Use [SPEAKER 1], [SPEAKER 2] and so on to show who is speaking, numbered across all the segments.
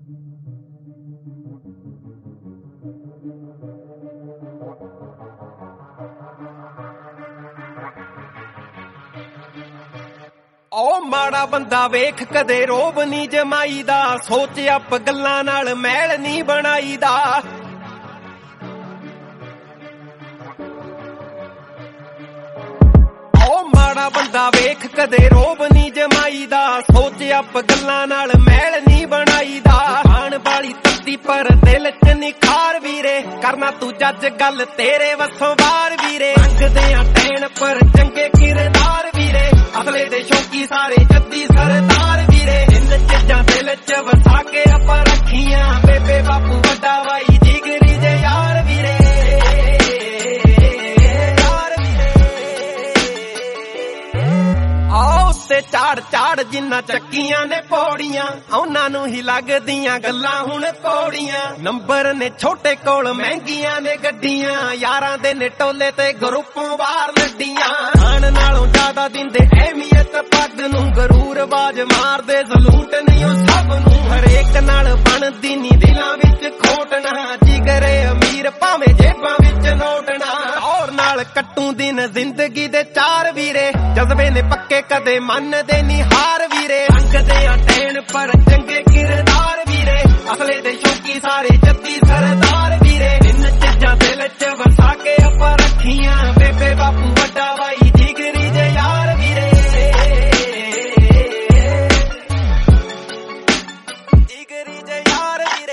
[SPEAKER 1] ਓ ਮਾੜਾ ਬੰਦਾ ਵੇਖ ਕਦੇ ਰੋਬ ਨੀ ਜਮਾਈਦਾ, ਸੋਚ ਅੱਪ ਗੱਲਾਂ ਨਾਲ ਮੈਲ ਨੀ ਬਣਾਈਦਾ। ਓ ਮਾੜਾ ਬੰਦਾ ਵੇਖ ਕਦੇ ਰੋਬ ਨੀ ਜਮਾਈਦਾ, ਸੋਚ ਅੱਪ ਗੱਲਾਂ ਨਾਲ ਮੈਲ ਨੀ ਬਣਾਈਦਾ। ਆਣ ਵਾਲੀ ਤੱਤੀ ਪਰ ਦਿਲ ਚ ਨਿਖਾਰ ਵੀਰੇ, ਕਰਨਾ ਤੂੰ ਜੱਜ ਗੱਲ ਤੇਰੇ ਵੱਸੋਂ ਬਾਹਰ ਵੀਰੇ। ਮੰਗਦੇ ਆ ਟੈਣ ਪਰ ਚੰਗੇ ਕਿਰਦਾਰ ਵੀਰੇ, ਅਸਲੇ ਦੇ ਸ਼ੌਕੀ ਸਾਰੇ ਜੱਦੀ ਸਰਦਾਰ ਵੀਰੇ। ਤਿੰਨ ਚੀਜ਼ਾਂ ਦਿਲ ਚ ਵਸਾ ਕੇ ਆਪਾਂ ਰੱਖੀਆਂ, ਬੇਬੇ ਬਾਪੂ ਵੱਡਾ ਬਾਈ ਜਿਗਰੀ ਦੇ ਯਾਰ ਵੀਰੇ। ਆਓ ਤੇ ਝਾੜ ਝਾੜ ਜਿੰਨਾ ਚੱਕੀਆਂ ਨੇ ਪੌੜੀਆਂ, ਉਹਨਾਂ ਨੂੰ ਹੀ ਲੱਗਦੀਆਂ ਗੱਲਾਂ ਹੁਣ ਪੌੜੀਆਂ। ਨੰਬਰ ਨੇ ਛੋਟੇ ਕੋਲ ਮਹਿੰਗੀਆਂ ਨੇ ਗੱਡੀਆਂ, ਯਾਰਾਂ ਦੇ ਨੇ ਟੋਲੇ ਤੇ ਗਰੁੱਪੋਂ ਬਾਹਰ ਲੱਡੀਆਂ। ਆਣ ਨਾਲੋਂ ਜ਼ਿਆਦਾ ਦਿੰਦੇ ਅਹਿਮੀਅਤ ਪੱਗ ਨੂੰ, ਗਰੂਰ ਬਾਜ ਮਾਰਦੇ ਸਲੂਟ ਨਹੀਂ ਉਹ ਸਭ ਨੂੰ। ਹਰੇਕ ਨਾਲ ਬਣਦੀ ਨੀ ਦਿਲਾਂ ਵਿੱਚ ਖੋਟਣਾ, ਜਿਗਰੇ ਅਮੀਰ ਭਾਵੇਂ ਜੇਬਾਂ ਵਿੱਚ ਨੋਟਣਾ। ਔਰ ਨਾਲ ਕੱਟੂ ਦਿਨ ਜ਼ਿੰਦਗੀ ਦੇ ਚਾਰ ਵੀਰੇ, ਜਜ਼ਬੇ ਨੇ ਪੱਕੇ ਕਦੇ ਮੰਨਦੇ ਨੀ ਹਾਰ ਵੀਰੇ। ਮੰਗਦੇ ਆ ਟੈਣ ਪਰ ਚੰਗੇ ਕਿਰਦਾਰ ਵੀਰੇ, ਅਸਲੇ ਦੇ ਸ਼ੌਕੀ ਸਾਰੇ ਜੱਦੀ ਸਰਦਾਰ ਵੀਰੇ। ਤਿੰਨ ਚੀਜ਼ਾਂ ਦਿਲ ਚ ਵਸਾ ਕੇ ਆਪਾਂ ਰੱਖੀਆਂ, ਬੇਬੇ ਬਾਪੂ ਵੱਡਾ ਬਾਈ ਜਿਗਰੀ ਦੇ ਯਾਰ ਵੀਰੇ। ਜਿਗਰੀ ਦੇ ਯਾਰ ਵੀਰੇ।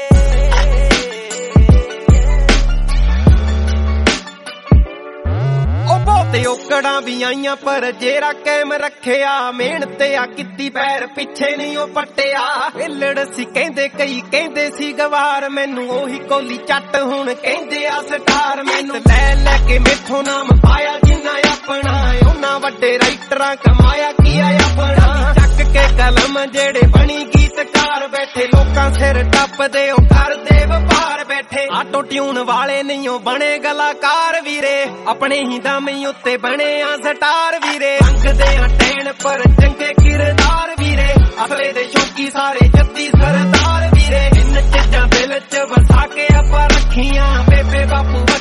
[SPEAKER 1] ਤੇ ਔਕੜਾਂ ਵੀ ਆਈਆਂ ਪਰ ਜੇਰਾ ਕਾਇਮ ਰੱਖਿਆ, ਮਿਹਨਤ ਆ ਕੀਤੀ ਪੈਰ ਪਿੱਛੇ ਨਹੀਂ ਉਹ ਪੱਟਿਆ। ਹਿੱਲੜ ਸੀ ਕਹਿੰਦੇ ਕਈ ਕਹਿੰਦੇ ਸੀ ਗਵਾਰ, ਮੈਨੂੰ ਉਹੀ ਕੋਲੀ ਚੱਟ ਹੁਣ ਕਹਿੰਦੇ ਆ ਸਟਾਰ। ਮੈਨੂੰ ਲੈ ਲੈ ਕੇ ਮੈਥੋਂ ਨਾਮ ਪਾਇਆ ਜਿੰਨਾ ਆਪਣਾ, ਉਹਨਾਂ ਵੱਡੇ ਰਾਈਟਰਾਂ ਕਮਾਇਆ ਕੀ ਆ ਆਪਣਾ। ਚੱਕ ਕੇ ਕਲਮ ਜਿਹੜੇ ਬਣੀ ਗੀਤਕਾਰ, ਬੈਠੇ ਲੋਕਾਂ ਸਿਰ ਟੱਪਦੇ ਉਹ ਕਰਦੇ ਵਪਾਰ। ਬੈਠੇ ਆਟੋ ਟਿਊਨ ਵਾਲੇ ਨਹੀਂ ਉਹ ਬਣੇ ਕਲਾਕਾਰ ਵੀਰੇ, ਆਪਣੇ ਹੀ ਦਮ ਉੱਤੇ ਬਣੇ ਆ ਸਟਾਰ ਵੀਰੇ। ਮੰਗਦੇ ਆ ਟੈਣ ਪਰ ਚੰਗੇ ਕਿਰਦਾਰ ਵੀਰੇ, ਅਸਲੇ ਦੇ ਸ਼ੌਕੀ ਸਾਰੇ ਜੱਦੀ ਸਰਦਾਰ ਵੀਰੇ। ਤਿੰਨ ਚੀਜ਼ਾਂ ਦਿਲ ਚ ਵਸਾ ਕੇ ਆਪਾਂ ਰੱਖੀਆਂ, ਬੇਬੇ ਬਾਪੂ